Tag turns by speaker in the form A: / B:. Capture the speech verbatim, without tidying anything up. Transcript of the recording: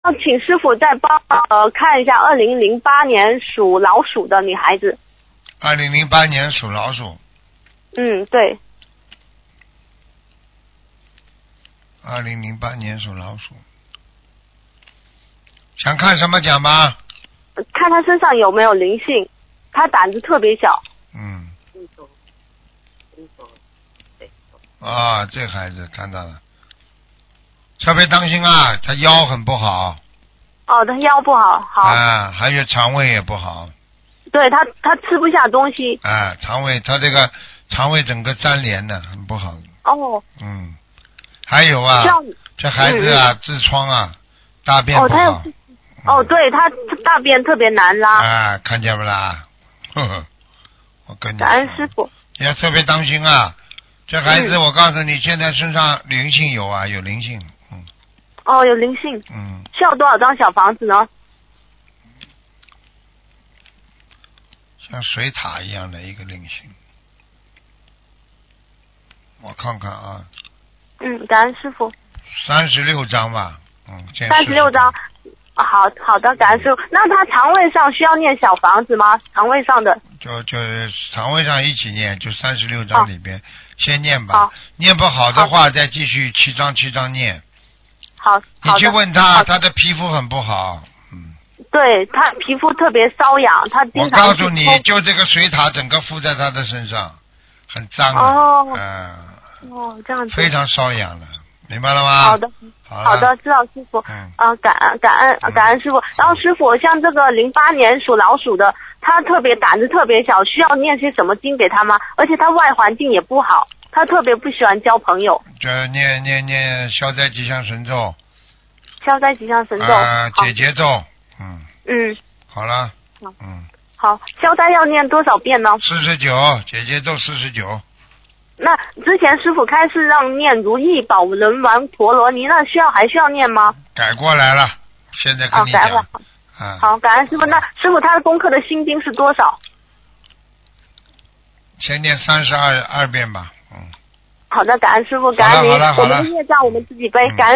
A: 请师傅再帮呃看一下二零零八年属老鼠的女孩子。
B: 二零零八年属老鼠。
A: 嗯，对。
B: 二零零八年属老鼠。想看什么讲吧？
A: 看她身上有没有灵性，她胆子特别小。
B: 嗯。啊，这孩子看到了，特别当心啊，他腰很不好。
A: 哦，她腰不好，好。
B: 啊，还有肠胃也不好。
A: 对，她她吃不下东西。
B: 啊，肠胃，他这个肠胃整个粘连的，很不好。
A: 哦。
B: 嗯，还有啊，这孩子啊，嗯、痔疮啊，大便不好。
A: 哦，他有。哦，对，他大便特别难拉。
B: 啊，看见不啦？呵呵，我跟你说。
A: 感恩师傅。
B: 你要特别当心啊！这孩子，我告诉你，现在身上灵性有啊，有灵性。嗯。
A: 哦，有灵性。
B: 嗯。
A: 需要多少张小房子呢？
B: 像水塔一样的一个灵性。我看看啊。
A: 嗯，感恩师傅。
B: 三十六张吧。嗯。
A: 三十六张。好好的，感恩师傅。那他肠胃上需要念小房子吗？肠胃上的
B: 就就肠胃上一起念，就三十六章里边、哦、先念吧。
A: 好，
B: 念不好的话再继续七章七章念。
A: 好，
B: 你去问他，他的皮肤很不好。嗯。
A: 对，他皮肤特别瘙痒，他经常。
B: 我告诉你，就这个水塔整个附在他的身上，很脏的。
A: 哦。
B: 嗯、
A: 呃。哦，这样子。
B: 非常瘙痒了。明白了吗？
A: 好的，
B: 好,
A: 好的，知道师傅。
B: 嗯。
A: 啊，感恩感恩感恩师傅。然后师傅，像这个零八年属老鼠的，他特别胆子特别小，需要念些什么经给他吗？而且他外环境也不好，他特别不喜欢交朋友。
B: 就念念念消灾吉祥神咒。
A: 消灾吉祥神咒。
B: 啊、呃，解结咒。嗯。
A: 嗯。
B: 好了。嗯。
A: 好，消灾要念多少遍呢？
B: 四十九，解结咒四十九。
A: 那之前师傅开始让念如意宝轮王陀罗尼，那需要还需要念吗？
B: 改过来了，现在跟你讲。
A: 哦，改了。
B: 啊。
A: 好，感恩师傅。那师傅他的功课的心经是多少？
B: 先念三十二二遍吧。嗯。
A: 好的，感恩师傅，感恩您。
B: 好了好了好了。
A: 我们的业障我们自己背，感恩。